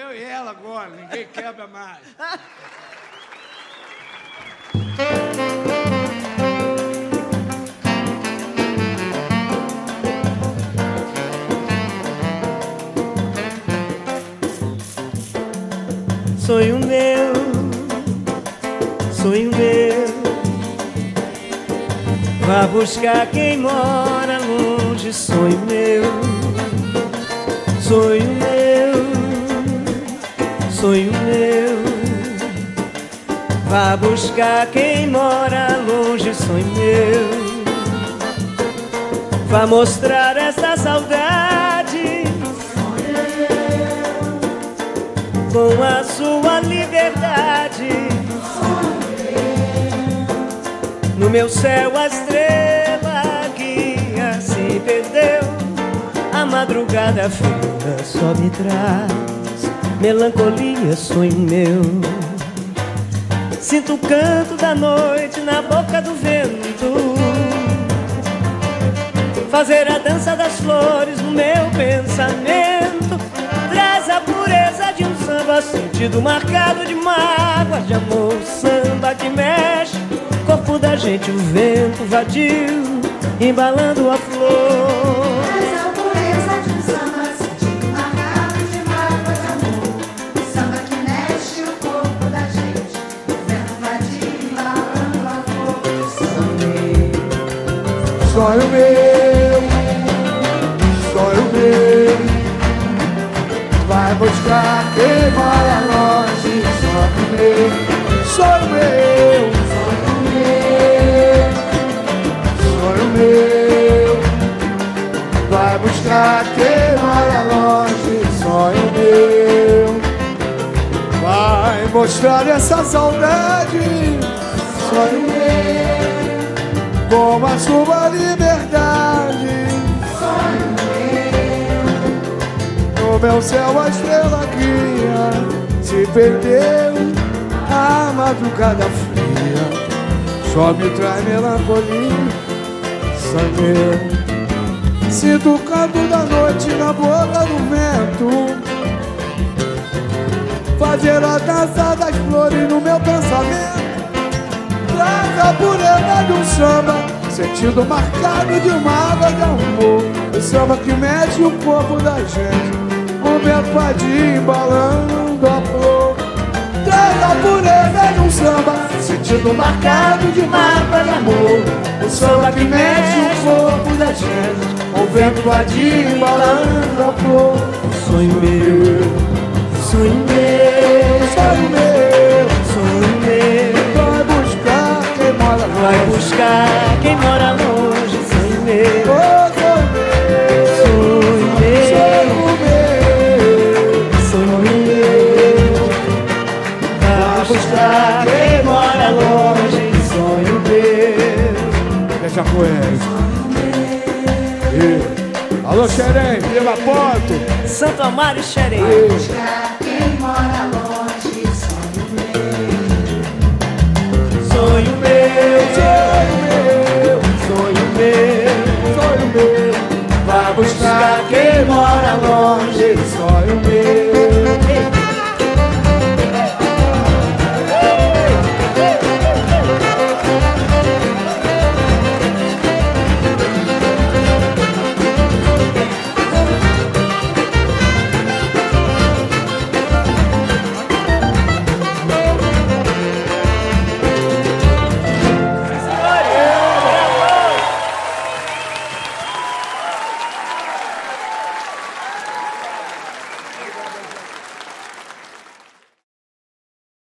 eu e ela agora, ninguém quebra mais. Sonho meu, vá buscar quem mora longe. Sonho meu, vá buscar quem mora longe. Sonho meu, vá mostrar essa saudade com a sua liberdade. No meu céu a estrela guia se perdeu. A madrugada fria só me traz melancolia. Sonho meu, sinto o canto da noite na boca do vento, fazer a dança das flores no meu pensamento. Traz a pureza de um samba, sentido marcado de mágoas de amor. Samba que mexe o corpo da gente, o vento vadio embalando a flor. Traz a pureza de um samba, sentido marcado de mágoas de amor. Samba que mexe o corpo da gente, o vento vadio embalando a flor. Sonho meu, vai buscar quem mora longe. Sonho meu, vai buscar quem mora longe. Sonho meu, vai mostrar essa saudade. Sonho meu, como a sua liberdade. No meu céu a estrela guia se perdeu. A madrugada fria só me traz melancolia. Sonho, sinto o canto da noite na boca do vento, fazer a dança das flores no meu pensamento. Traz a pureza de um samba, sentido marcado de mágoa de amor. O samba que mexe o corpo da gente, o vento vadio embalando a flor. Traz a pureza de um samba, sentido marcado de mágoa de amor. O samba que mexe o corpo da gente, o vento vadio embalando a flor. Sonho meu, sonho meu, Sonho meu, sonho meu, vai buscar quem mora longe. vai buscar quem mora longe. Sonho meu, Oh, sonho meu, sonho meu, vai buscar quem mora longe. Sonho meu. Deixa com ele. Alô, Xerém, Lima Ponto. Santo Amaro e Xerém. Buscar quem mora longe.